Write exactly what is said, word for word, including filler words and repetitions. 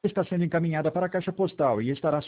está sendo encaminhada para a caixa postal e estará